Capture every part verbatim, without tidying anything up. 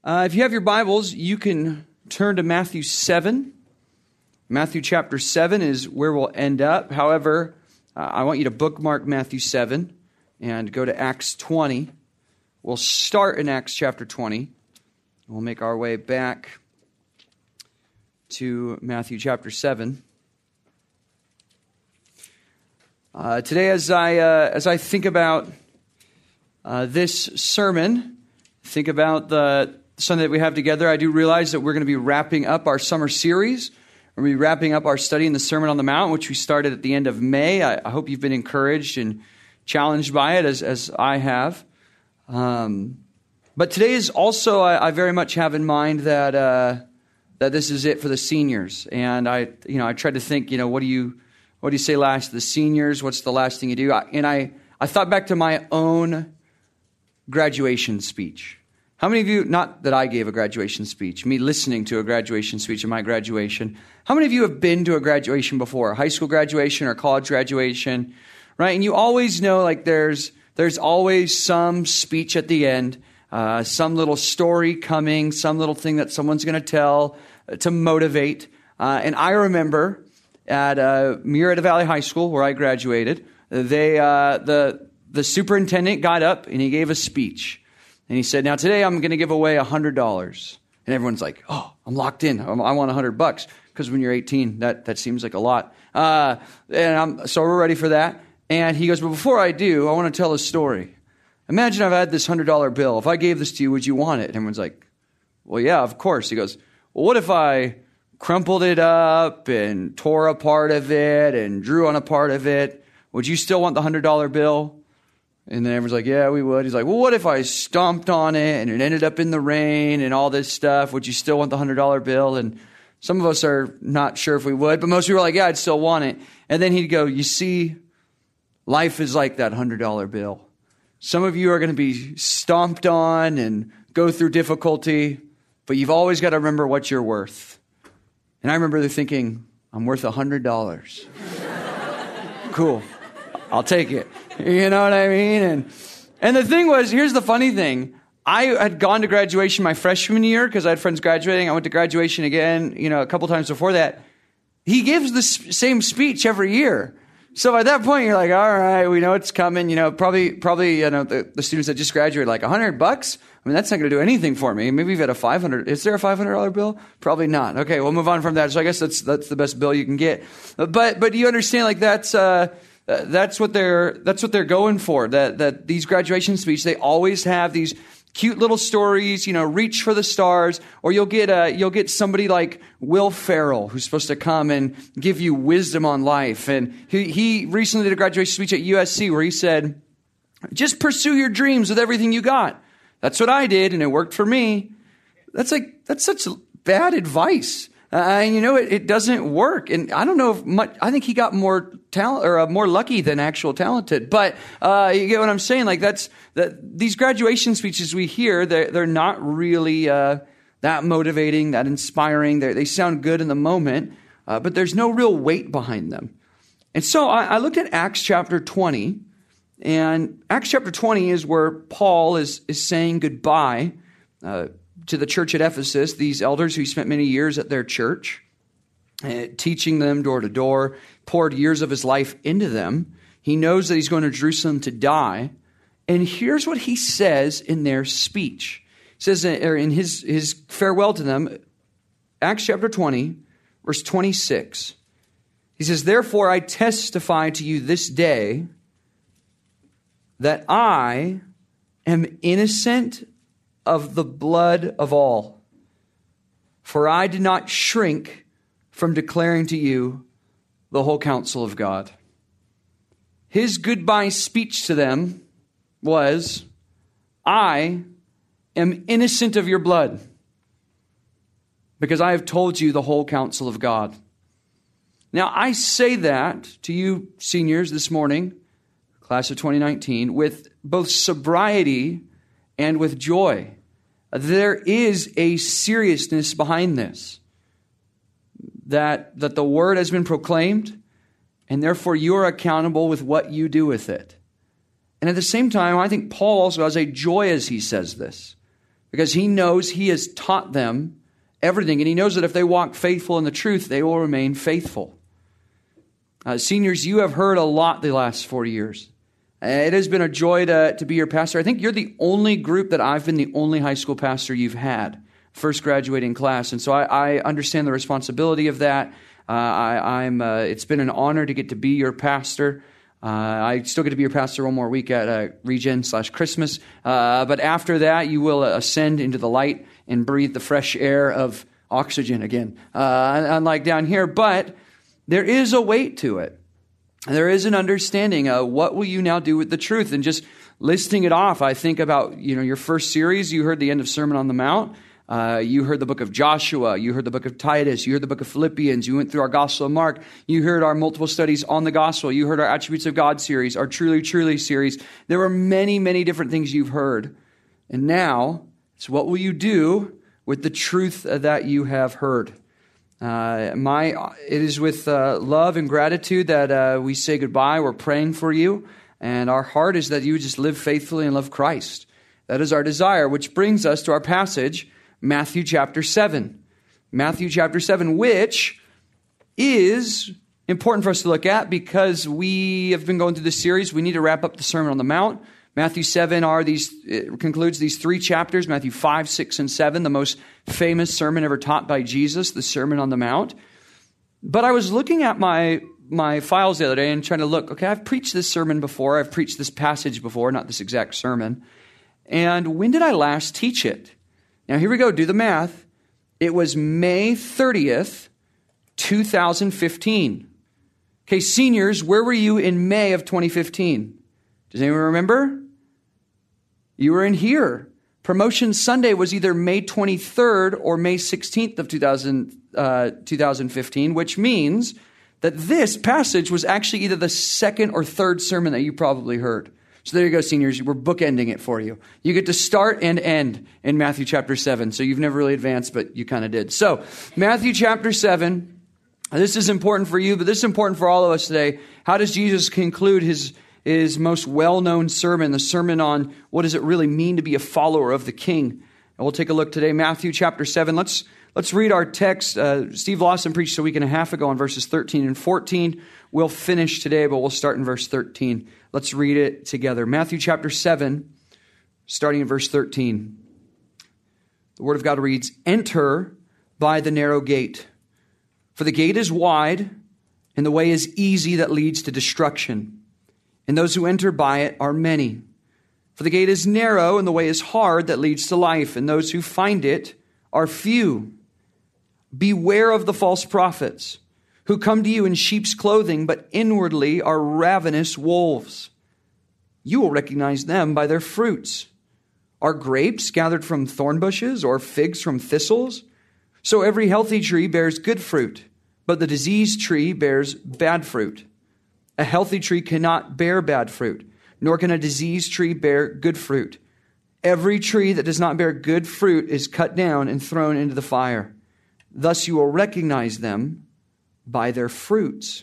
Uh, if you have your Bibles, you can turn to Matthew seven. Matthew chapter seven is where we'll end up. However, uh, I want you to bookmark Matthew seven and go to Acts twenty. We'll start in Acts chapter twenty. We'll make our way back to Matthew chapter seven. Uh, today, as I uh, as I think about uh, this sermon, think about the Sunday that we have together, I do realize that we're going to be wrapping up our summer series. We're going to be wrapping up our study in the Sermon on the Mount, which we started at the end of May. I, I hope you've been encouraged and challenged by it, as as I have. Um, but today is also, I, I very much have in mind that uh, that this is it for the seniors. And I, you know, I tried to think, you know, what do you what do you say last to the seniors? What's the last thing you do? I, and I, I thought back to my own graduation speech. How many of you, not that I gave a graduation speech, me listening to a graduation speech at my graduation, how many of you have been to a graduation before, a high school graduation or college graduation, right? And you always know, like, there's there's always some speech at the end, uh, some little story coming, some little thing that someone's going to tell to motivate. Uh, and I remember at uh, Murrieta Valley High School, where I graduated, they uh, the the superintendent got up and he gave a speech. And he said, now today I'm going to give away one hundred dollars. And everyone's like, oh, I'm locked in. I want one hundred bucks. Because when you're eighteen, that, that seems like a lot. Uh, and I'm, so we're ready for that. And he goes, but before I do, I want to tell a story. Imagine I've had this one hundred dollar bill. If I gave this to you, would you want it? And everyone's like, well, yeah, of course. He goes, well, what if I crumpled it up and tore a part of it and drew on a part of it? Would you still want the one hundred dollar bill? And then everyone's like, yeah, we would. He's like, well, what if I stomped on it and it ended up in the rain and all this stuff? Would you still want the one hundred dollar bill? And some of us are not sure if we would, but most people are like, yeah, I'd still want it. And then he'd go, you see, life is like that one hundred dollar bill. Some of you are going to be stomped on and go through difficulty, but you've always got to remember what you're worth. And I remember thinking, I'm worth one hundred dollars. Cool. I'll take it. You know what I mean? And and the thing was, here's the funny thing. I had gone to graduation my freshman year because I had friends graduating. I went to graduation again, you know, a couple times before that. He gives the same speech every year. So at that point, you're like, all right, we know it's coming. You know, probably, probably, you know, the, the students that just graduated, like one hundred bucks. I mean, that's not going to do anything for me. Maybe you've got a five hundred. Is there a five hundred dollar bill? Probably not. Okay, we'll move on from that. So I guess that's that's the best bill you can get. But but you understand, like, that's. Uh, Uh, that's what they're that's what they're going for. That that these graduation speeches, they always have these cute little stories. You know, reach for the stars, or you'll get uh, you'll get somebody like Will Ferrell who's supposed to come and give you wisdom on life. And he he recently did a graduation speech at U S C where he said, "Just pursue your dreams with everything you got." That's what I did, and it worked for me. That's like that's such bad advice. Uh, and you know, it, it doesn't work. And I don't know if much, I think he got more talent or uh, more lucky than actual talented. But, uh, you get what I'm saying? Like that's, that these graduation speeches we hear, they're, they're not really, uh, that motivating, that inspiring. They're, they sound good in the moment, uh, but there's no real weight behind them. And so I, I looked at Acts chapter twenty, and Acts chapter twenty is where Paul is, is saying goodbye, uh, to the church at Ephesus, these elders who spent many years at their church, uh, teaching them door to door, poured years of his life into them. He knows that he's going to Jerusalem to die. And here's what he says in their speech. He says or in his, his farewell to them, Acts chapter twenty, verse twenty-six. He says, therefore I testify to you this day that I am innocent of the blood of all. For I did not shrink from declaring to you the whole counsel of God. His goodbye speech to them was, I am innocent of your blood because I have told you the whole counsel of God. Now, I say that to you seniors this morning, class of twenty nineteen, with both sobriety and with joy. There is a seriousness behind this. That, that the word has been proclaimed, and therefore you are accountable with what you do with it. And at the same time, I think Paul also has a joy as he says this. because he knows he has taught them everything, and he knows that if they walk faithful in the truth, they will remain faithful. Uh, seniors, you have heard a lot the last four years. It has been a joy to, to be your pastor. I think you're the only group that I've been the only high school pastor you've had, first graduating class. And so I, I understand the responsibility of that. Uh, I, I'm. Uh, it's been an honor to get to be your pastor. Uh, I still get to be your pastor one more week at uh, Regen slash Christmas. Uh, but after that, you will ascend into the light and breathe the fresh air of oxygen again, uh, unlike down here. But there is a weight to it. There is an understanding of what will you now do with the truth? And just listing it off, I think about, you know, your first series, you heard the end of Sermon on the Mount. Uh, you heard the book of Joshua. You heard the book of Titus. You heard the book of Philippians. You went through our Gospel of Mark. You heard our multiple studies on the gospel. You heard our Attributes of God series, our Truly, Truly series. There were many, many different things you've heard. And now, it's what will you do with the truth that you have heard? Uh, my, it is with uh, love and gratitude that uh, we say goodbye. We're praying for you. And our heart is that you would just live faithfully and love Christ. That is our desire, which brings us to our passage, Matthew chapter seven. Matthew chapter seven, which is important for us to look at because we have been going through this series. We need to wrap up the Sermon on the Mount. Matthew seven are these, it concludes these three chapters, Matthew five, six, and seven, the most famous sermon ever taught by Jesus, the Sermon on the Mount. But I was looking at my, my files the other day and trying to look, okay, I've preached this sermon before. I've preached this passage before, not this exact sermon. And when did I last teach it? Now, here we go. Do the math. It was May thirtieth, two thousand fifteen. Okay, seniors, where were you in May of twenty fifteen? Does anyone remember? You were in here. Promotion Sunday was either May twenty-third or May sixteenth of two thousand, uh, two thousand fifteen, which means that this passage was actually either the second or third sermon that you probably heard. So there you go, seniors. We're bookending it for you. You get to start and end in Matthew chapter seven. So you've never really advanced, but you kind of did. So Matthew chapter seven, this is important for you, but this is important for all of us today. How does Jesus conclude his, his most well-known sermon, the sermon on what does it really mean to be a follower of the King? And we'll take a look today, Matthew chapter seven. Let's Let's read our text. Uh, Steve Lawson preached a week and a half ago on verses thirteen and fourteen. We'll finish today, but we'll start in verse thirteen. Let's read it together. Matthew chapter seven, starting in verse thirteen. The Word of God reads, "Enter by the narrow gate, for the gate is wide, and the way is easy that leads to destruction. And those who enter by it are many. For the gate is narrow, and the way is hard that leads to life, and those who find it are few. Beware of the false prophets, who come to you in sheep's clothing, but inwardly are ravenous wolves. You will recognize them by their fruits. Are grapes gathered from thorn bushes, or figs from thistles? So every healthy tree bears good fruit, but the diseased tree bears bad fruit. A healthy tree cannot bear bad fruit, nor can a diseased tree bear good fruit. Every tree that does not bear good fruit is cut down and thrown into the fire. Thus you will recognize them by their fruits.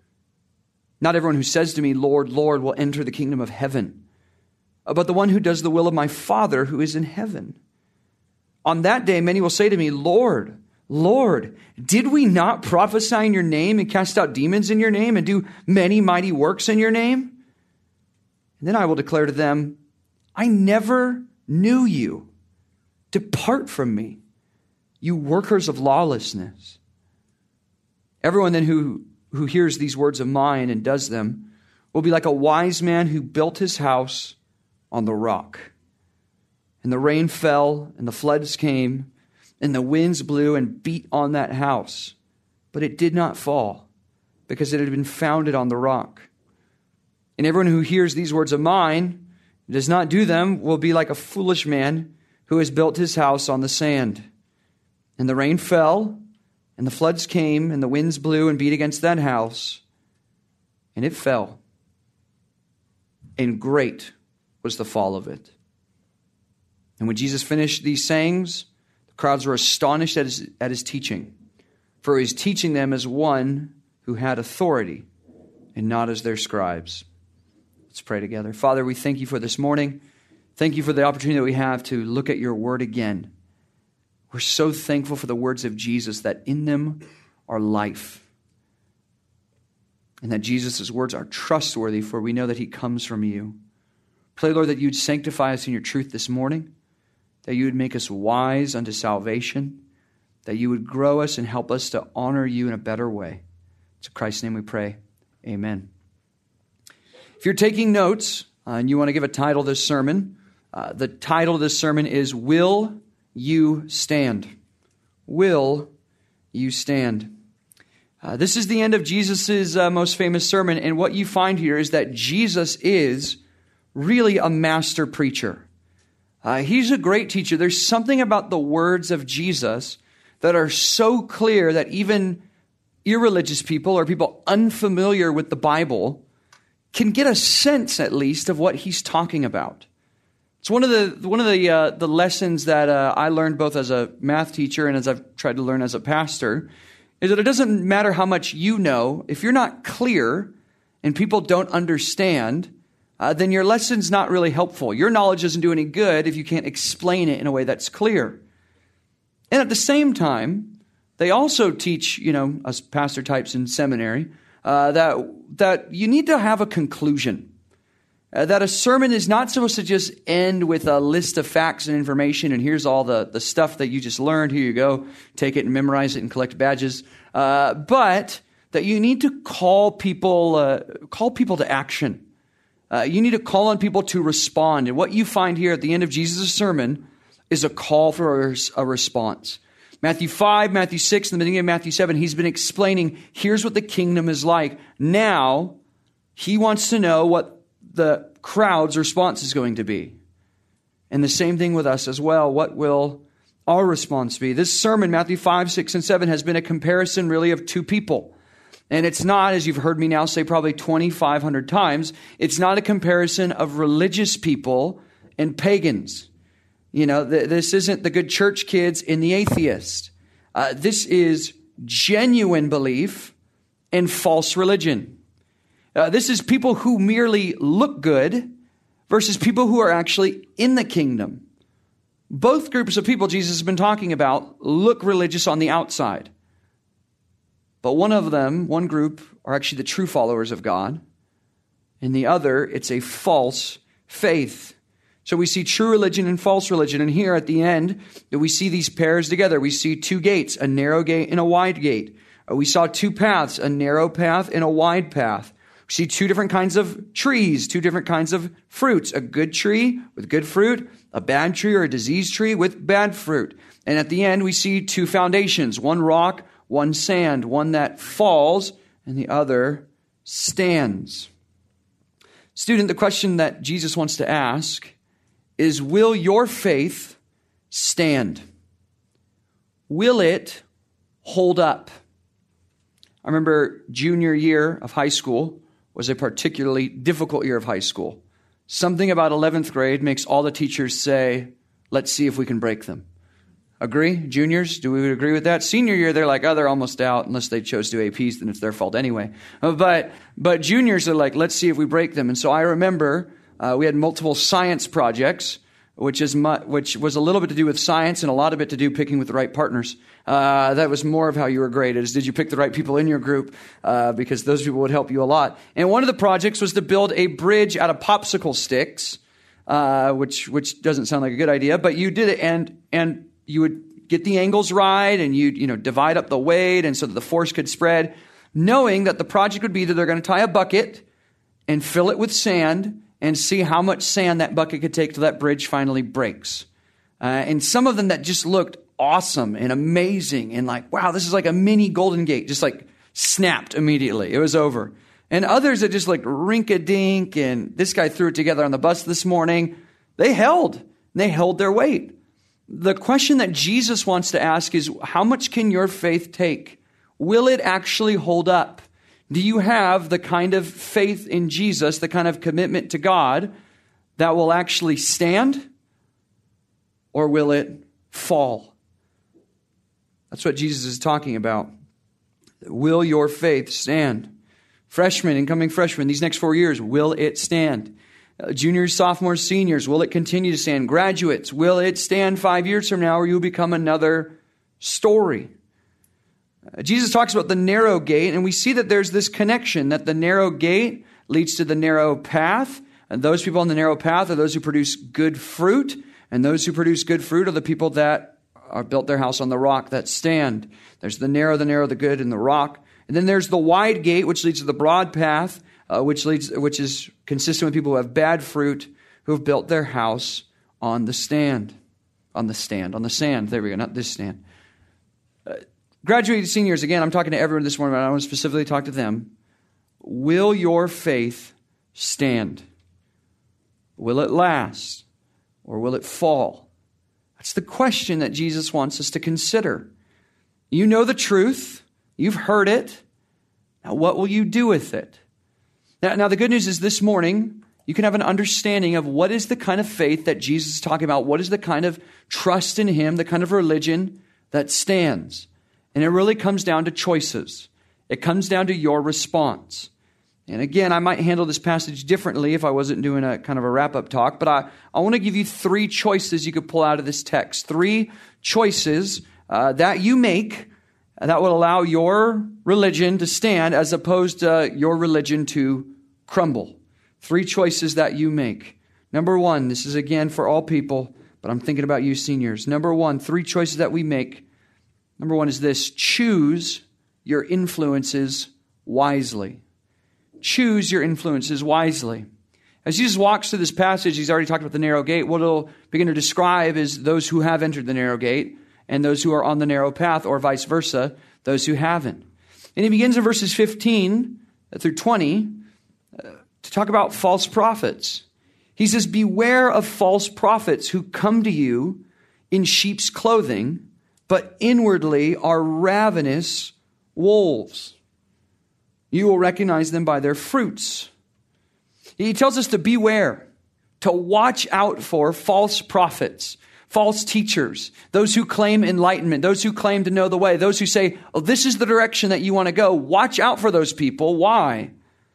Not everyone who says to me, 'Lord, Lord,' will enter the kingdom of heaven, but the one who does the will of my Father who is in heaven. On that day, many will say to me, 'Lord, Lord, did we not prophesy in your name and cast out demons in your name and do many mighty works in your name?' And then I will declare to them, 'I never knew you. Depart from me, you workers of lawlessness.' Everyone then who, who hears these words of mine and does them will be like a wise man who built his house on the rock. And the rain fell, and the floods came, and the winds blew and beat on that house. But it did not fall, because it had been founded on the rock. And everyone who hears these words of mine and does not do them will be like a foolish man who has built his house on the sand. And the rain fell, and the floods came, and the winds blew and beat against that house, and it fell. And great was the fall of it." And when Jesus finished these sayings, the crowds were astonished at his, at his teaching, for he was teaching them as one who had authority and not as their scribes. Let's pray together. Father, we thank you for this morning. Thank you for the opportunity that we have to look at your word again. We're so thankful for the words of Jesus, that in them are life. And that Jesus' words are trustworthy, for we know that he comes from you. Pray, Lord, that you'd sanctify us in your truth this morning, that you would make us wise unto salvation, that you would grow us and help us to honor you in a better way. It's in Christ's name we pray. Amen. If you're taking notes uh, and you want to give a title to this sermon, uh, the title of this sermon is Will You Stand? Will You Stand? Uh, this is the end of Jesus' uh, most famous sermon, and what you find here is that Jesus is really a master preacher. Uh, he's a great teacher. There's something about the words of Jesus that are so clear that even irreligious people or people unfamiliar with the Bible can get a sense, at least, of what he's talking about. It's one of the one of the uh, the lessons that uh, I learned both as a math teacher and as I've tried to learn as a pastor, is that it doesn't matter how much you know. If you're not clear and people don't understand, uh, then your lesson's not really helpful. Your knowledge doesn't do any good if you can't explain it in a way that's clear. And at the same time, they also teach, you know, us pastor types in seminary, uh, that that you need to have a conclusion. Uh, that a sermon is not supposed to just end with a list of facts and information, and here's all the, the stuff that you just learned. Here you go. Take it and memorize it and collect badges. Uh, but that you need to call people uh, call people to action. Uh, you need to call on people to respond. And what you find here at the end of Jesus' sermon is a call for a, a response. Matthew five, Matthew six, and the beginning of Matthew seven, he's been explaining, here's what the kingdom is like. Now, he wants to know what the crowd's response is going to be. And the same thing with us as well. What will our response be? This sermon, Matthew five, six, and seven, has been a comparison really of two people. And it's not, as you've heard me now say probably twenty-five hundred times, it's not a comparison of religious people and pagans. You know, th- this isn't the good church kids and the atheist. Uh, this is genuine belief and false religion. Uh, this is people who merely look good versus people who are actually in the kingdom. Both groups of people Jesus has been talking about look religious on the outside. But one of them, one group, are actually the true followers of God. And the other, it's a false faith. So we see true religion and false religion. And here at the end, we see these pairs together. We see two gates, a narrow gate and a wide gate. We saw two paths, a narrow path and a wide path. We see two different kinds of trees, two different kinds of fruits, a good tree with good fruit, a bad tree or a diseased tree with bad fruit. And at the end, we see two foundations, one rock, one sand, one that falls and the other stands. Student, the question that Jesus wants to ask is, will your faith stand? Will it hold up? I remember junior year of high school was a particularly difficult year of high school. Something about eleventh grade makes all the teachers say, let's see if we can break them. Agree? Juniors, do we agree with that? Senior year, they're like, oh, they're almost out unless they chose to do A Ps, then it's their fault anyway. But but juniors are like, let's see if we break them. And so I remember uh, we had multiple science projects, which is mu- which was a little bit to do with science and a lot of it to do picking with the right partners. Uh, that was more of how you were graded, is did you pick the right people in your group? Uh, because those people would help you a lot. And one of the projects was to build a bridge out of popsicle sticks, uh, which which doesn't sound like a good idea, but you did it, and and you would get the angles right, and you'd you know divide up the weight, and so that the force could spread, knowing that the project would be that they're going to tie a bucket and fill it with sand and see how much sand that bucket could take till that bridge finally breaks. Uh, and some of them that just looked awesome and amazing and like, wow, this is like a mini Golden Gate, just like snapped immediately. It was over. And others that just like rink-a-dink, and this guy threw it together on the bus this morning. They held. They held their weight. The question that Jesus wants to ask is, how much can your faith take? Will it actually hold up? Do you have the kind of faith in Jesus, the kind of commitment to God that will actually stand? Or will it fall? That's what Jesus is talking about. Will your faith stand? Freshmen, incoming freshmen, these next four years, will it stand? Uh, juniors, sophomores, seniors, will it continue to stand? Graduates, will it stand five years from now, or you'll become another story? Uh, Jesus talks about the narrow gate, and we see that there's this connection, that the narrow gate leads to the narrow path, and those people on the narrow path are those who produce good fruit, and those who produce good fruit are the people that are built their house on the rock, that stand. There's the narrow, the narrow, the good, and the rock. And then there's the wide gate, which leads to the broad path, uh, which leads, which is consistent with people who have bad fruit, who have built their house on the stand, on the stand, on the sand. There we go, not this stand. Uh, graduated seniors, again, I'm talking to everyone this morning, but I want to specifically talk to them. Will your faith stand? Will it last, or will it fall? That's the question that Jesus wants us to consider. You know the truth. You've heard it. Now, what will you do with it? Now, now, the good news is this morning, you can have an understanding of what is the kind of faith that Jesus is talking about. What is the kind of trust in him, the kind of religion that stands? And it really comes down to choices. It comes down to your response. And again, I might handle this passage differently if I wasn't doing a kind of a wrap-up talk, but I, I want to give you three choices you could pull out of this text. Three choices uh, that you make that will allow your religion to stand as opposed to your religion to crumble. Three choices that you make. Number one, this is again for all people, but I'm thinking about you seniors. Number one, three choices that we make. Number one is this: choose your influences wisely. Choose your influences wisely. As Jesus walks through this passage, he's already talked about the narrow gate. What he'll begin to describe is those who have entered the narrow gate and those who are on the narrow path, or vice versa, those who haven't. And he begins in verses fifteen through twenty uh, to talk about false prophets. He says, beware of false prophets who come to you in sheep's clothing, but inwardly are ravenous wolves. You will recognize them by their fruits. He tells us to beware, to watch out for false prophets, false teachers, those who claim enlightenment, those who claim to know the way, those who say, oh, this is the direction that you want to go. Watch out for those people. Why?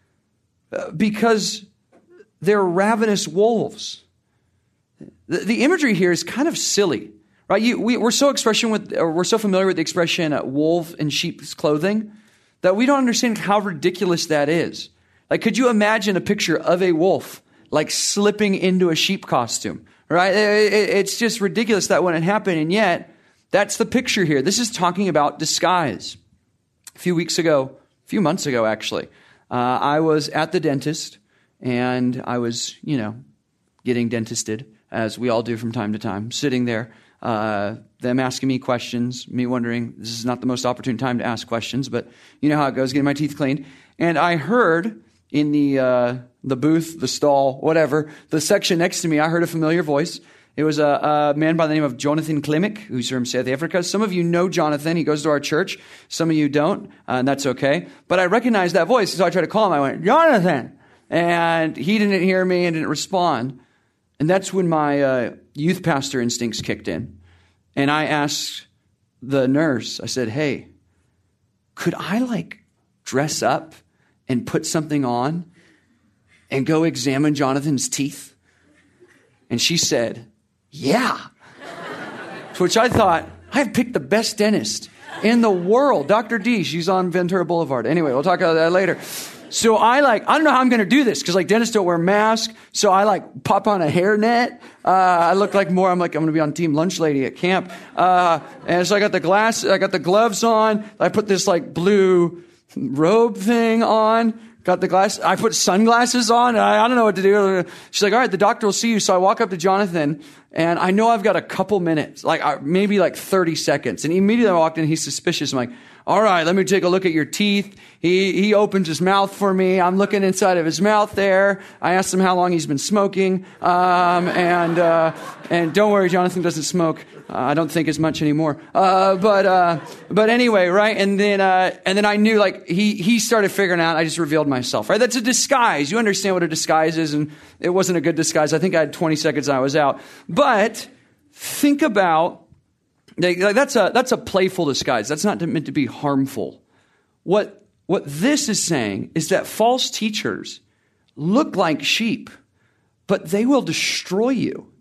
Uh, because they're ravenous wolves. The, the imagery here is kind of silly, right? You, we, we're so expression with, or we're so familiar with the expression uh, wolf in sheep's clothing that we don't understand how ridiculous that is. Like, could you imagine a picture of a wolf like slipping into a sheep costume, right? It, it, it's just ridiculous that wouldn't happen. And yet, that's the picture here. This is talking about disguise. A few weeks ago, a few months ago, actually, uh, I was at the dentist and I was, you know, getting dentisted, as we all do from time to time, sitting there. Uh, them asking me questions, me wondering, this is not the most opportune time to ask questions, but you know how it goes, getting my teeth cleaned. And I heard in the uh, the booth, the stall, whatever, the section next to me, I heard a familiar voice. It was a, a man by the name of Jonathan Klimek, who's from South Africa. Some of you know Jonathan. He goes to our church. Some of you don't, uh, and that's okay. But I recognized that voice, so I tried to call him. I went, Jonathan! And he didn't hear me and didn't respond. And that's when my uh, youth pastor instincts kicked in. And I asked the nurse, I said, hey, could I like dress up and put something on and go examine Jonathan's teeth? And she said, yeah. To which I thought, I've picked the best dentist in the world. Doctor D, she's on Ventura Boulevard. Anyway, we'll talk about that later. So I like, I don't know how I'm going to do this because like dentists don't wear masks. So I like pop on a hairnet. Uh, I look like more, I'm like, I'm going to be on Team Lunch Lady at camp. Uh, and so I got the glass, I got the gloves on. I put this like blue robe thing on. Got the glass. I put sunglasses on. I, I don't know what to do. She's like, all right, the doctor will see you. So I walk up to Jonathan and I know I've got a couple minutes, like uh, maybe like thirty seconds. And immediately I walked in, he's suspicious. I'm like, all right, let me take a look at your teeth. He he opens his mouth for me. I'm looking inside of his mouth there. I asked him how long he's been smoking. Um, and uh, and don't worry, Jonathan doesn't smoke. Uh, I don't think as much anymore. Uh, but uh, but anyway, right? And then uh, and then I knew like he he started figuring out. I just revealed myself. Right? That's a disguise. You understand what a disguise is, and it wasn't a good disguise. I think I had twenty seconds and I was out. But think about. That's a that's a playful disguise. That's not meant to be harmful. What what this is saying is that false teachers look like sheep, but they will destroy you.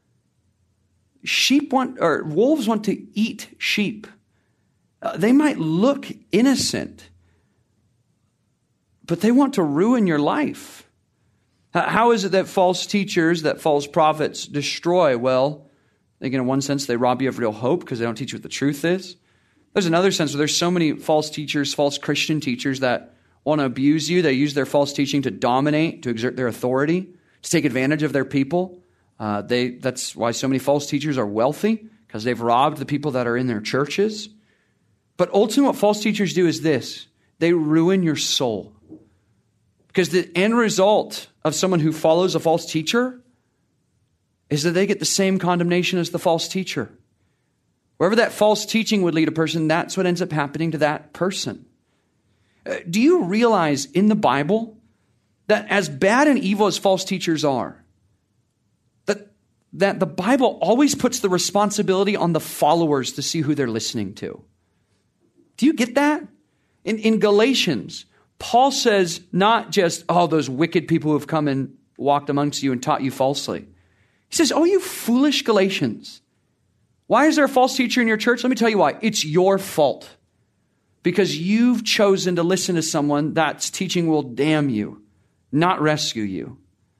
Sheep want, or wolves want to eat sheep. Uh, they might look innocent, but they want to ruin your life. How is it that false teachers, that false prophets destroy? Well, I think in one sense they rob you of real hope because they don't teach you what the truth is. There's another sense where there's so many false teachers, false Christian teachers that want to abuse you. They use their false teaching to dominate, to exert their authority, to take advantage of their people. Uh, they that's why so many false teachers are wealthy, because they've robbed the people that are in their churches. But ultimately what false teachers do is this: they ruin your soul. Because the end result of someone who follows a false teacher is that they get the same condemnation as the false teacher. Wherever that false teaching would lead a person, that's what ends up happening to that person. Uh, do you realize in the Bible that as bad and evil as false teachers are, that, that the Bible always puts the responsibility on the followers to see who they're listening to? Do you get that? In, in Galatians, Paul says not just, oh, those wicked people who have come and walked amongst you and taught you falsely. He says, oh, you foolish Galatians. Why is there a false teacher in your church? Let me tell you why. It's your fault. Because you've chosen to listen to someone that's teaching will damn you, not rescue you.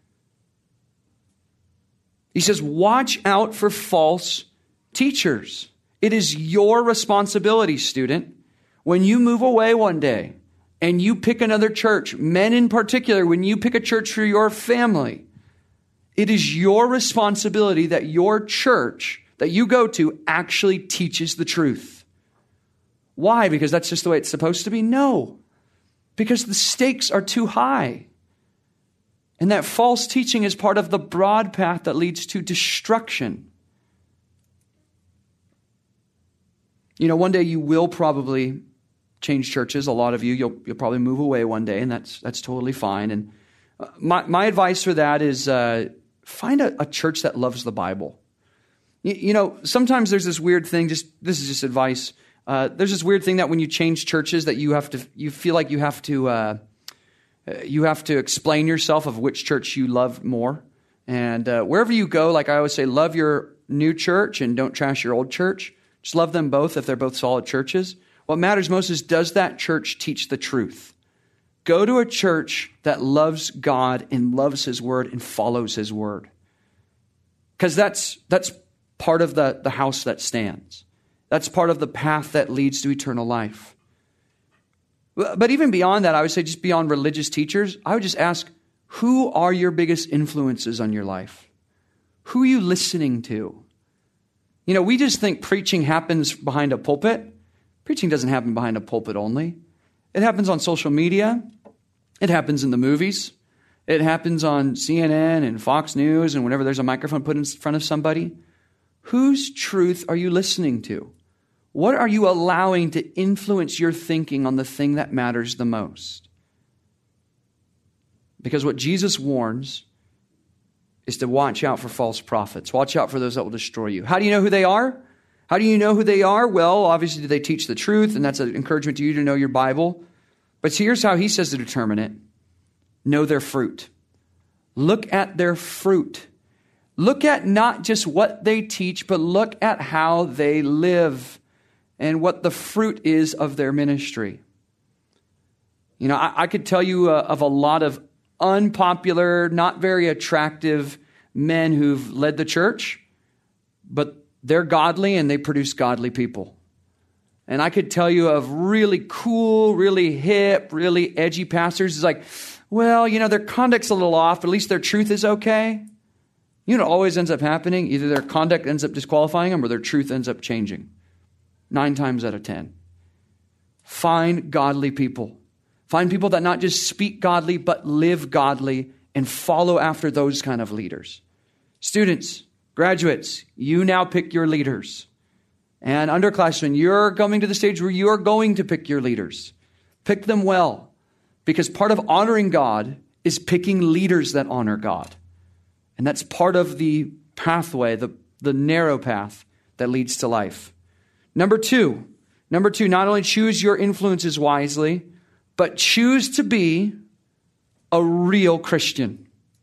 He says, watch out for false teachers. It is your responsibility, student. When you move away one day and you pick another church, men in particular, when you pick a church for your family, it is your responsibility that your church that you go to actually teaches the truth. Why? Because that's just the way it's supposed to be? No. Because the stakes are too high. And that false teaching is part of the broad path that leads to destruction. You know, one day you will probably change churches. A lot of you, you'll, you'll probably move away one day, and that's that's totally fine. And my, my advice for that is uh, find a, a church that loves the Bible. You, you know, sometimes there's this weird thing, just this is just advice. Uh, there's this weird thing that when you change churches that you have to, you feel like you have to, uh, you have to explain yourself of which church you love more. And uh, wherever you go, like I always say, love your new church and don't trash your old church. Just love them both if they're both solid churches. What matters most is, does that church teach the truth? Go to a church that loves God and loves His Word and follows His Word. Because that's that's part of the, the house that stands. That's part of the path that leads to eternal life. But even beyond that, I would say just beyond religious teachers, I would just ask, who are your biggest influences on your life? Who are you listening to? You know, we just think preaching happens behind a pulpit. Preaching doesn't happen behind a pulpit only. It happens on social media. It happens in the movies. It happens on C N N and Fox News and whenever there's a microphone put in front of somebody. Whose truth are you listening to? What are you allowing to influence your thinking on the thing that matters the most? Because what Jesus warns is to watch out for false prophets. Watch out for those that will destroy you. How do you know who they are? How do you know who they are? Well, obviously, do they teach the truth? And that's an encouragement to you to know your Bible. But here's how he says to determine it. Know their fruit. Look at their fruit. Look at not just what they teach, but look at how they live and what the fruit is of their ministry. You know, I, I could tell you uh, of a lot of unpopular, not very attractive men who've led the church, but they're godly and they produce godly people. And I could tell you of really cool, really hip, really edgy pastors. It's like, well, you know, their conduct's a little off, but at least their truth is okay. You know what always ends up happening? Either their conduct ends up disqualifying them or their truth ends up changing. Nine times out of ten. Find godly people. Find people that not just speak godly, but live godly and follow after those kind of leaders. Students, graduates, you now pick your leaders. And underclassmen, you're coming to the stage where you are going to pick your leaders. Pick them well. Because part of honoring God is picking leaders that honor God. And that's part of the pathway, the, the narrow path that leads to life. Number two, number two, not only choose your influences wisely, but choose to be a real Christian.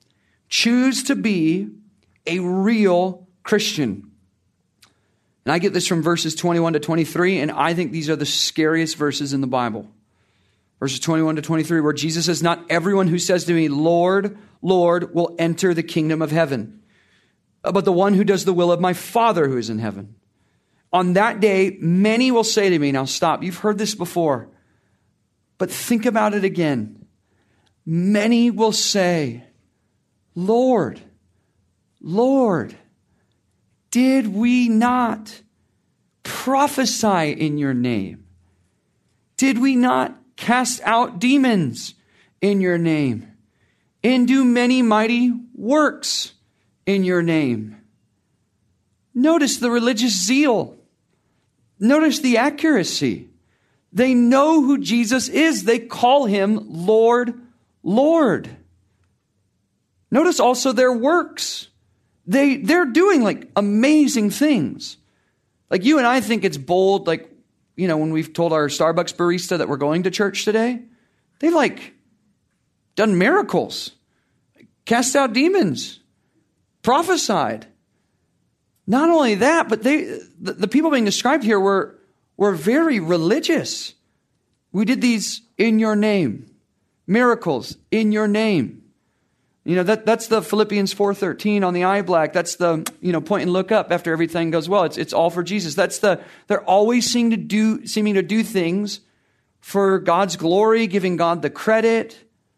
Choose to be a real Christian. And I get this from verses twenty-one to twenty-three, and I think these are the scariest verses in the Bible. Verses twenty-one to twenty-three, where Jesus says, not everyone who says to me, Lord, Lord, will enter the kingdom of heaven, but the one who does the will of my Father who is in heaven. On that day, many will say to me, now stop, you've heard this before, but think about it again. Many will say, Lord, Lord, did we not prophesy in your name? Did we not cast out demons in your name and do many mighty works in your name? Notice the religious zeal. Notice the accuracy. They know who Jesus is. They call him Lord, Lord. Notice also their works. They, they're doing like amazing things. Like you and I think it's bold, like, you know, when we've told our Starbucks barista that we're going to church today, they've like done miracles, cast out demons, prophesied. Not only that, but they, the, the people being described here were, were very religious. We did these in your name, miracles in your name. You know, that, that's the Philippians four thirteen on the eye black. That's the, you know, point and look up after everything goes well. It's, it's all for Jesus. That's the, they're always seeming to do, seeming to do things for God's glory, giving God the credit.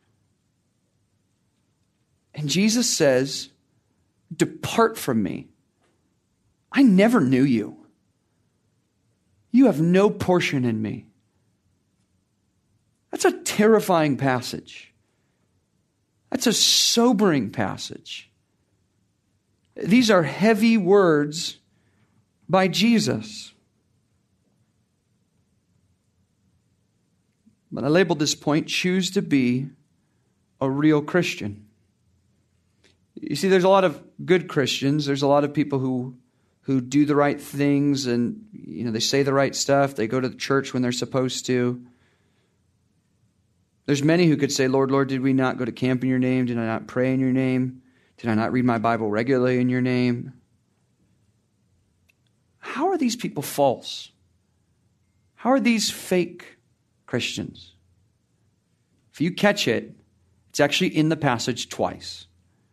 And Jesus says, depart from me. I never knew you. You have no portion in me. That's a terrifying passage. That's a sobering passage. These are heavy words by Jesus. But I labeled this point, choose to be a real Christian. You see, there's a lot of good Christians. There's a lot of people who who do the right things and, you know, they say the right stuff. They go to the church when they're supposed to. There's many who could say, Lord, Lord, did we not go to camp in your name? Did I not pray in your name? Did I not read my Bible regularly in your name? How are these people false? How are these fake Christians? If you catch it, it's actually in the passage twice.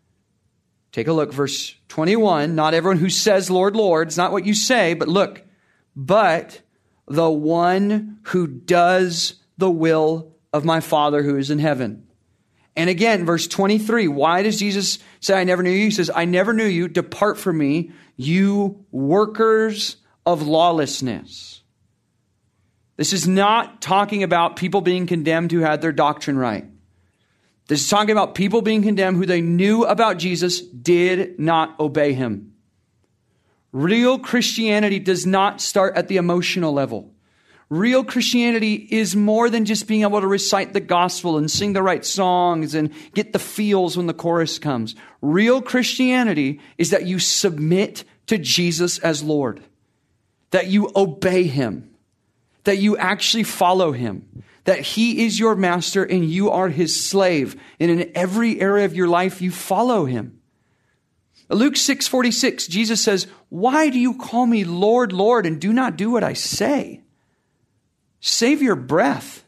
Take a look, verse twenty-one. Not everyone who says, Lord, Lord, it's not what you say, but look, but the one who does the will of my Father who is in heaven. And again, verse twenty-three, why does Jesus say, I never knew you? He says, I never knew you. Depart from me, you workers of lawlessness. This is not talking about people being condemned who had their doctrine right. This is talking about people being condemned who they knew about Jesus, did not obey him. Real Christianity does not start at the emotional level. Real Christianity is more than just being able to recite the gospel and sing the right songs and get the feels when the chorus comes. Real Christianity is that you submit to Jesus as Lord, that you obey him, that you actually follow him, that he is your master and you are his slave. And in every area of your life, you follow him. Luke six forty-six, Jesus says, why do you call me Lord, Lord, and do not do what I say? Save your breath.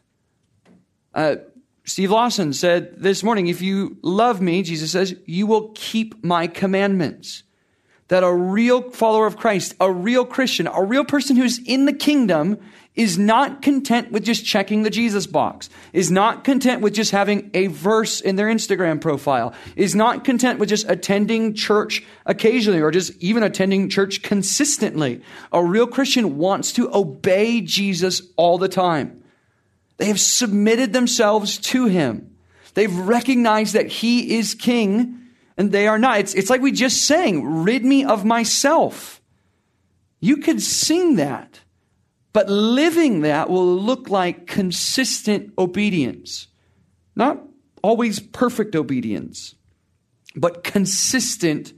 Uh, Steve Lawson said this morning, if you love me, Jesus says, you will keep my commandments. That a real follower of Christ, a real Christian, a real person who's in the kingdom is not content with just checking the Jesus box, is not content with just having a verse in their Instagram profile, is not content with just attending church occasionally or just even attending church consistently. A real Christian wants to obey Jesus all the time. They have submitted themselves to him. They've recognized that he is king and they are not. It's, it's like we just sang, rid me of myself. You could sing that. But living that will look like consistent obedience. Not always perfect obedience, but consistent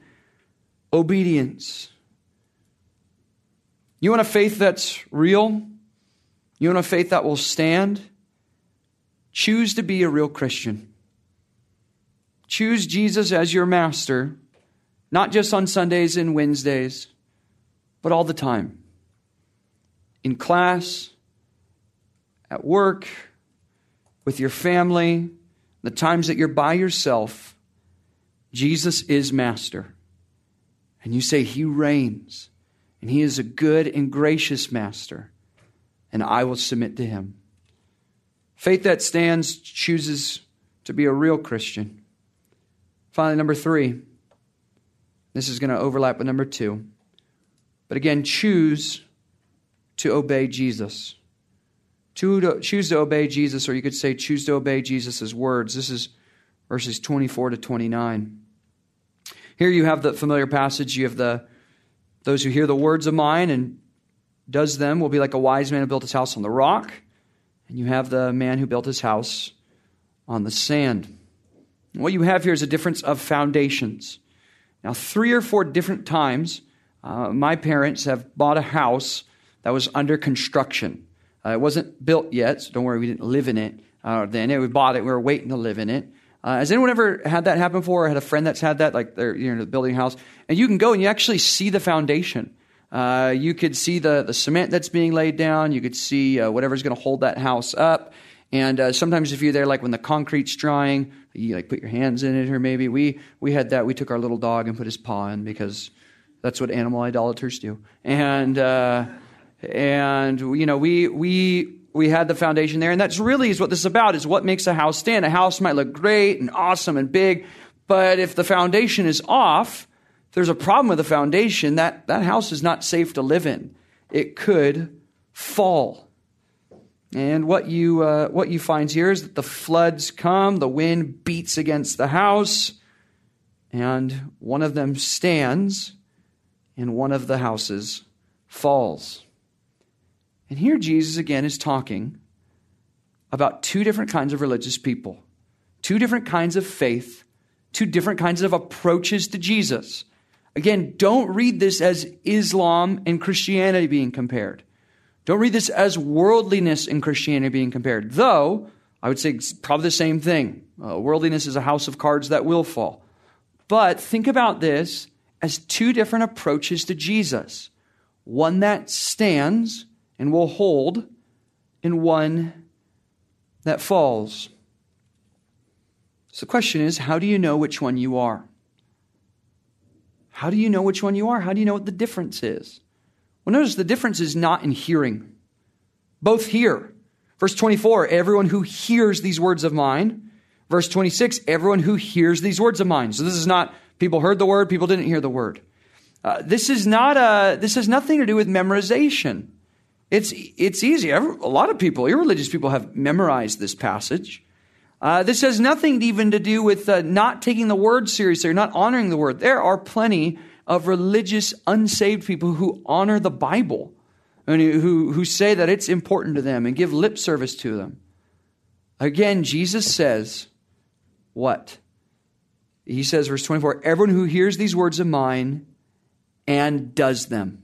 obedience. You want a faith that's real? You want a faith that will stand? Choose to be a real Christian. choose Jesus as your master, not just on Sundays and Wednesdays, but all the time. In class, at work, with your family, the times that you're by yourself, Jesus is master. And you say, he reigns, and he is a good and gracious master, and I will submit to him. Faith that stands chooses to be a real Christian. Finally, number three. This is going to overlap with number two. But again, choose to obey Jesus. To, choose to obey Jesus, or you could say choose to obey Jesus' words. This is verses twenty-four to twenty-nine. Here you have the familiar passage. You have the those who hear the words of mine and does them will be like a wise man who built his house on the rock. And you have the man who built his house on the sand. And what you have here is a difference of foundations. Now, three or four different times, uh, my parents have bought a house that was under construction. Uh, it wasn't built yet, so don't worry, we didn't live in it uh, then. We bought it, we were waiting to live in it. Uh, has anyone ever had that happen before, or had a friend that's had that, like they're you know, building a house? And you can go and you actually see the foundation. Uh, you could see the, the cement that's being laid down. You could see uh, whatever's going to hold that house up. And uh, sometimes if you're there, like when the concrete's drying, you like put your hands in it, or maybe we we had that. We took our little dog and put his paw in because that's what animal idolaters do. And uh, and you know we we we had the foundation there, and that's really is what this is about. Is what makes a house stand. A house might look great and awesome and big, but if the foundation is off, if there's a problem with the foundation, that that house is not safe to live in. It could fall. And what you uh, what you find here is that the floods come, the wind beats against the house, and one of them stands, and one of the houses falls. And here Jesus again is talking about two different kinds of religious people, two different kinds of faith, two different kinds of approaches to Jesus. Again, don't read this as Islam and Christianity being compared. Don't read this as worldliness and Christianity being compared. Though, I would say it's probably the same thing. Uh, worldliness is a house of cards that will fall. But think about this as two different approaches to Jesus. One that stands and will hold, and one that falls. So the question is, how do you know which one you are? How do you know which one you are? How do you know what the difference is? Well, notice the difference is not in hearing. Both hear. Verse twenty-four, everyone who hears these words of mine. Verse twenty-six, everyone who hears these words of mine. So this is not people heard the word, people didn't hear the word. Uh, this is not a, this has nothing to do with memorization. It's it's easy. A lot of people, irreligious people, have memorized this passage. Uh, this has nothing even to do with uh, not taking the word seriously or not honoring the word. There are plenty of religious, unsaved people who honor the Bible and who, who say that it's important to them and give lip service to them. Again, Jesus says, what? He says, verse twenty-four, everyone who hears these words of mine and does them.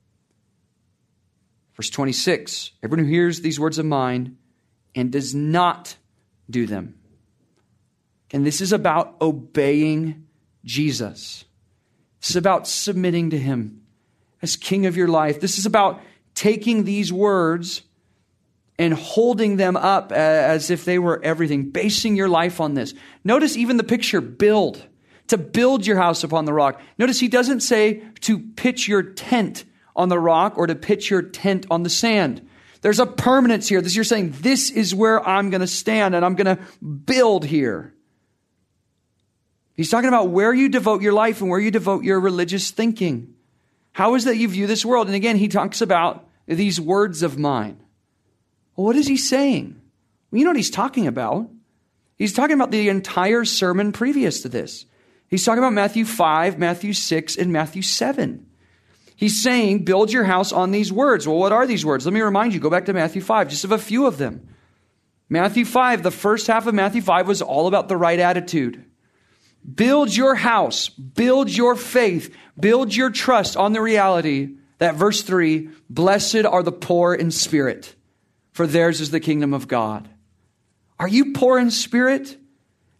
Verse twenty-six, everyone who hears these words of mine and does not do them. And this is about obeying Jesus. This is about submitting to him as king of your life. This is about taking these words and holding them up as if they were everything, basing your life on this. Notice even the picture, build, to build your house upon the rock. Notice he doesn't say to pitch your tent on the rock or to pitch your tent on the sand. There's a permanence here. This, you're saying, this is where I'm going to stand and I'm going to build here. He's talking about where you devote your life and where you devote your religious thinking. How is that you view this world? And again, he talks about these words of mine. Well, what is he saying? Well, you know what he's talking about. He's talking about the entire sermon previous to this. He's talking about Matthew five, Matthew six, and Matthew seven. He's saying, build your house on these words. Well, what are these words? Let me remind you, go back to Matthew five, just of a few of them. Matthew five, the first half of Matthew five was all about the right attitude. Build your house, build your faith, build your trust on the reality that verse three, blessed are the poor in spirit, for theirs is the kingdom of God. Are you poor in spirit?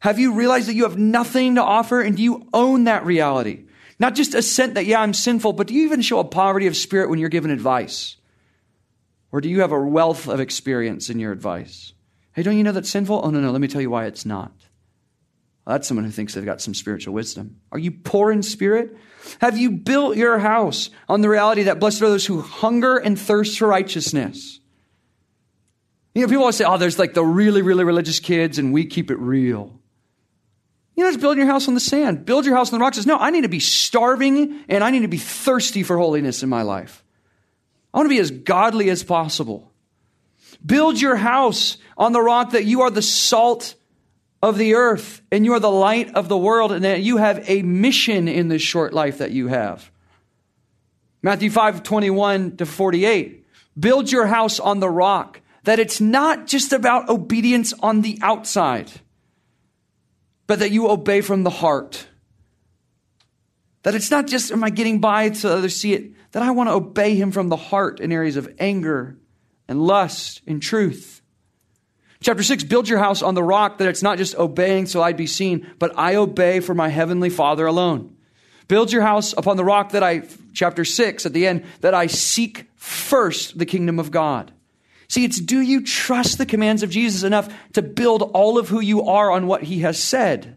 Have you realized that you have nothing to offer, and do you own that reality? Not just assent that, yeah, I'm sinful, but do you even show a poverty of spirit when you're given advice? Or do you have a wealth of experience in your advice? Hey, don't you know that's sinful? Oh, no, no, let me tell you why it's not. Well, that's someone who thinks they've got some spiritual wisdom. Are you poor in spirit? Have you built your house on the reality that blessed are those who hunger and thirst for righteousness? You know, people always say, oh, there's like the really, really religious kids and we keep it real. You know, just build your house on the sand. Build your house on the rocks. No, I need to be starving and I need to be thirsty for holiness in my life. I want to be as godly as possible. Build your house on the rock that you are the salt of the earth and you are the light of the world and that you have a mission in this short life that you have. Matthew five, twenty-one to forty-eight. Build your house on the rock, that it's not just about obedience on the outside, but that you obey from the heart. That it's not just, am I getting by so others see it? That I want to obey him from the heart in areas of anger and lust and truth. Chapter six, build your house on the rock, that it's not just obeying so I'd be seen, but I obey for my heavenly Father alone. Build your house upon the rock that I, chapter six at the end, that I seek first the kingdom of God. See, it's do you trust the commands of Jesus enough to build all of who you are on what he has said?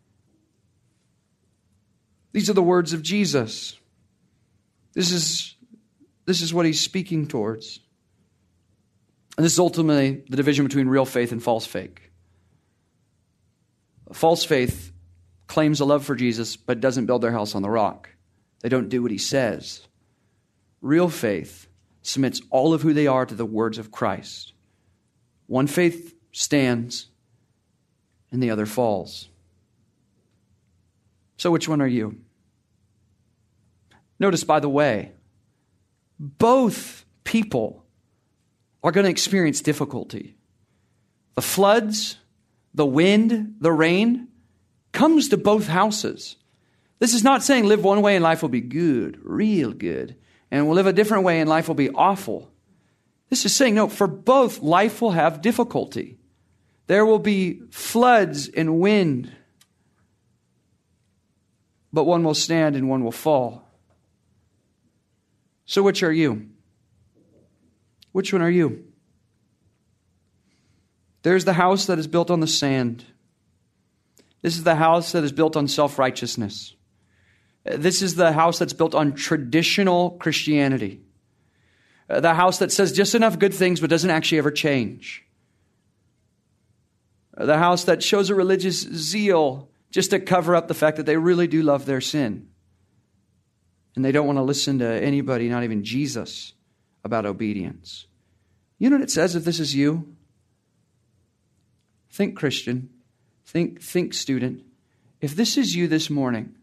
These are the words of Jesus. This is, this is what he's speaking towards. And this is ultimately the division between real faith and false faith. False faith claims a love for Jesus, but doesn't build their house on the rock. They don't do what he says. Real faith submits all of who they are to the words of Christ. One faith stands and the other falls. So which one are you? Notice, by the way, both people are going to experience difficulty. The floods, the wind, the rain comes to both houses. This is not saying live one way and life will be good, real good, and we'll live a different way and life will be awful. This is saying, no, for both, life will have difficulty. There will be floods and wind, but one will stand and one will fall. So which are you? Which one are you? There's the house that is built on the sand. This is the house that is built on self-righteousness. This is the house that's built on traditional Christianity. The house that says just enough good things but doesn't actually ever change. The house that shows a religious zeal just to cover up the fact that they really do love their sin. And they don't want to listen to anybody, not even Jesus, about obedience. You know what it says if this is you? Think Christian. Think, think student. If this is you this morning,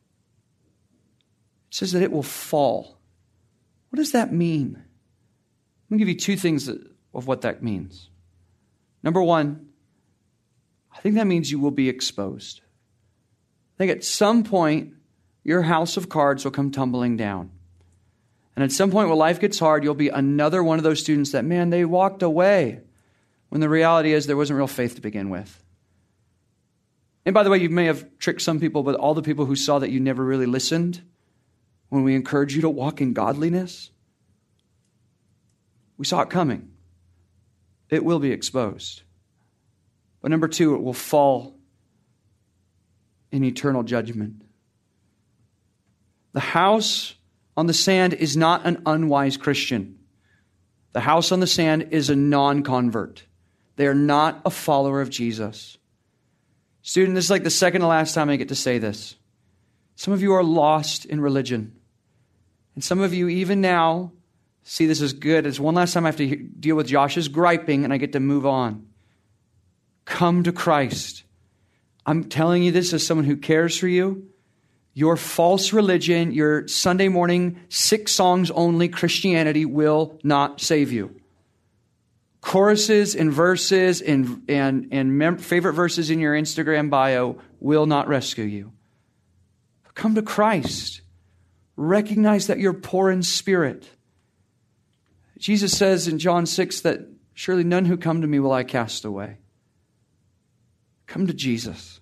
it says that it will fall. What does that mean? I'm going to give you two things of what that means. Number one, I think that means you will be exposed. I think at some point, your house of cards will come tumbling down. And at some point when life gets hard, you'll be another one of those students that, man, they walked away. When the reality is there wasn't real faith to begin with. And by the way, you may have tricked some people, but all the people who saw that you never really listened when we encourage you to walk in godliness, we saw it coming. It will be exposed. But number two, it will fall in eternal judgment. The house on the sand is not an unwise Christian. The house on the sand is a non-convert. They are not a follower of Jesus. Student, this is like the second to last time I get to say this. Some of you are lost in religion. And some of you, even now, see this as good. It's one last time I have to deal with Josh's griping and I get to move on. Come to Christ. I'm telling you this as someone who cares for you. Your false religion, your Sunday morning, six songs only Christianity will not save you. Choruses and verses and, and, and mem- favorite verses in your Instagram bio will not rescue you. Come to Christ. Recognize that you're poor in spirit. Jesus says in John six that surely none who come to me will I cast away. Come to Jesus.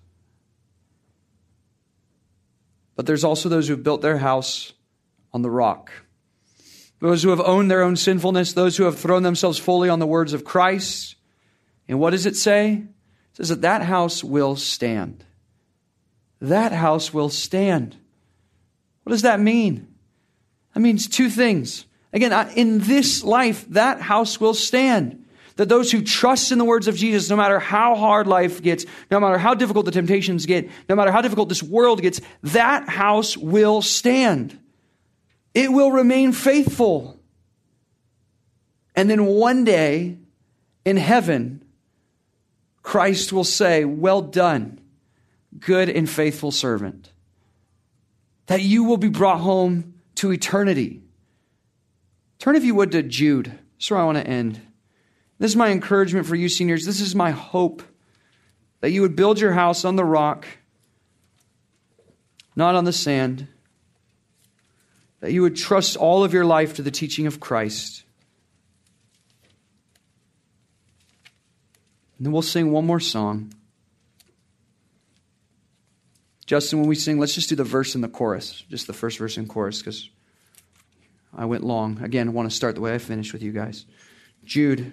But there's also those who have built their house on the rock. Those who have owned their own sinfulness, those who have thrown themselves fully on the words of Christ. And what does it say? It says that that house will stand. That house will stand. What does that mean? That means two things. Again, in this life, that house will stand. That those who trust in the words of Jesus, no matter how hard life gets, no matter how difficult the temptations get, no matter how difficult this world gets, that house will stand. It will remain faithful. And then one day in heaven, Christ will say, well done, good and faithful servant. That you will be brought home to eternity. Turn, if you would, to Jude. That's where I want to end. This is my encouragement for you seniors. This is my hope that you would build your house on the rock, not on the sand. That you would trust all of your life to the teaching of Christ. And then we'll sing one more song. Justin, when we sing, let's just do the verse and the chorus. Just the first verse and chorus, because I went long. Again, I want to start the way I finished with you guys. Jude.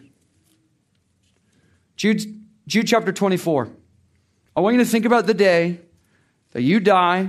Jude, Jude chapter twenty-four. I want you to think about the day that you die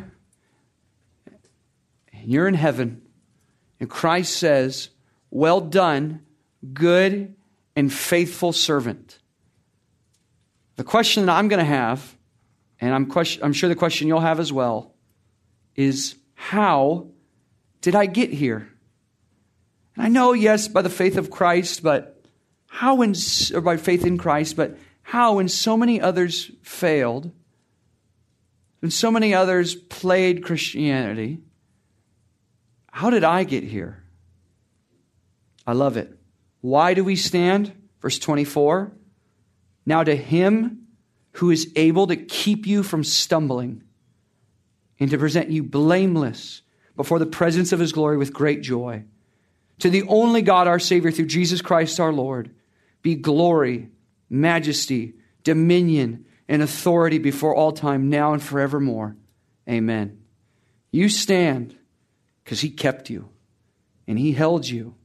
and you're in heaven and Christ says, well done, good and faithful servant. The question that I'm going to have, and I'm, question, I'm sure the question you'll have as well, is how did I get here? And I know, yes, by the faith of Christ, but how in, or by faith in Christ, but how when so many others failed, when so many others played Christianity, how did I get here? I love it. Why do we stand? Verse twenty-four. Now to him who is able to keep you from stumbling and to present you blameless before the presence of his glory with great joy. To the only God, our Savior, through Jesus Christ our Lord, be glory, majesty, dominion, and authority before all time, now and forevermore. Amen. You stand because he kept you and he held you.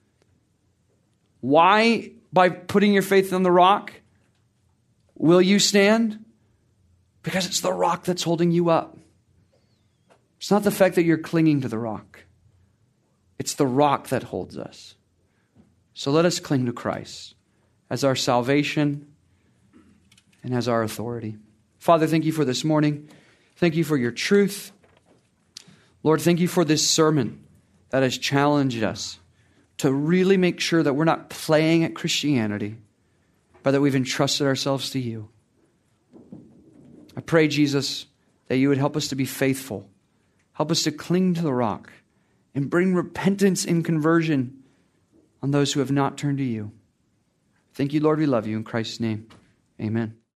Why? By putting your faith on the rock, will you stand? Because it's the rock that's holding you up. It's not the fact that you're clinging to the rock. It's the rock that holds us. So let us cling to Christ as our salvation and as our authority. Father, thank you for this morning. Thank you for your truth. Lord, thank you for this sermon that has challenged us to really make sure that we're not playing at Christianity, but that we've entrusted ourselves to you. I pray, Jesus, that you would help us to be faithful. Help us to cling to the rock and bring repentance and conversion on those who have not turned to you. Thank you, Lord. We love you. In Christ's name, amen.